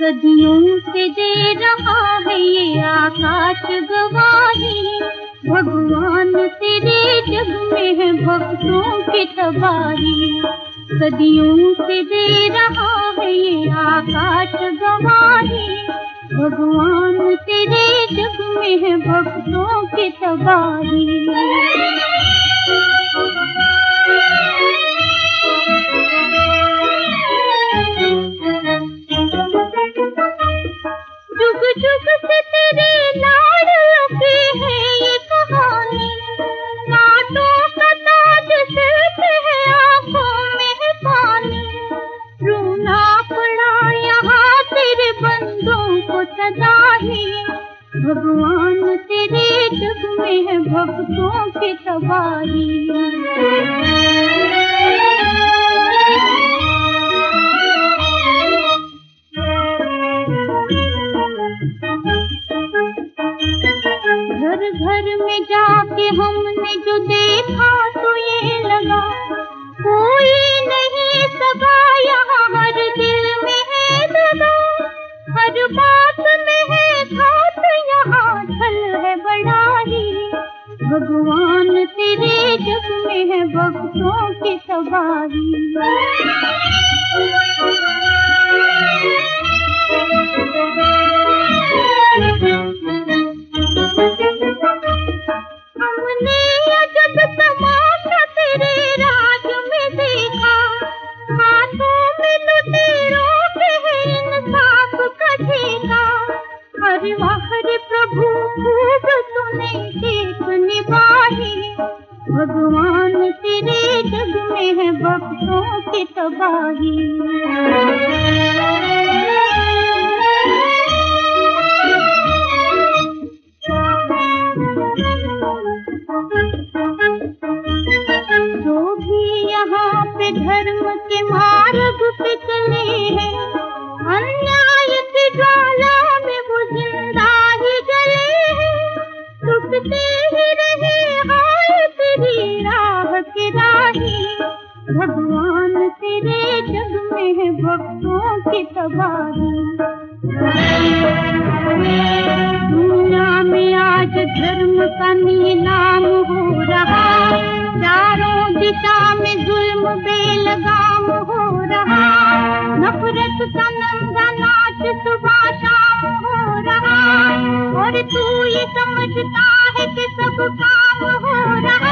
सदियों से दे रहा है ये आकाश गवाही, भगवान तेरे जग में है भक्तों की तबाही। सदियों से दे रहा है ये आकाश गवाही, भगवान तेरे जग में है भक्तों की तबाही। जुग जुग से तेरे लाड लगे है ये कहानी, कांटों का ताज सिर पे है आंखों में पानी। रोना पड़ा यहाँ तेरे बंदों को सदा ही, भगवान तेरे जग में है भक्तों की तबाही। घर घर में जाके हमने जो देखा तो ये लगा, कोई नहीं सगा यहाँ हर दिल में है दगा। हर बात में है घात यहाँ छल है बड़ा ही, भगवान तेरे जग में है भक्तों की तबाही। हमने अजब तमाशा तेरे राज में देखा, हाथों में लुटेरों के है इंसाफ का ठेका। अरे वाह रे प्रभु खूब तूने देख निभाई, भगवान तेरे जग में है भक्तों की तबाही। जो भी यहाँ पे धर्म के मार्ग पे चले हैं, अन्याय की ज्वाला में वो जिंदा ही जले हैं। टूटते ही रहे हाय तेरी राह के राही, भगवान तेरे जग में है भक्तों की तबाही। दुनिया में आज धर्म का नीलाम हो रहा, चारों दिशा में जुल्म बेलगाम हो रहा। नफरत का नंगा नाच सुबह शाम हो रहा, और तू ये समझता है कि सब काम हो रहा।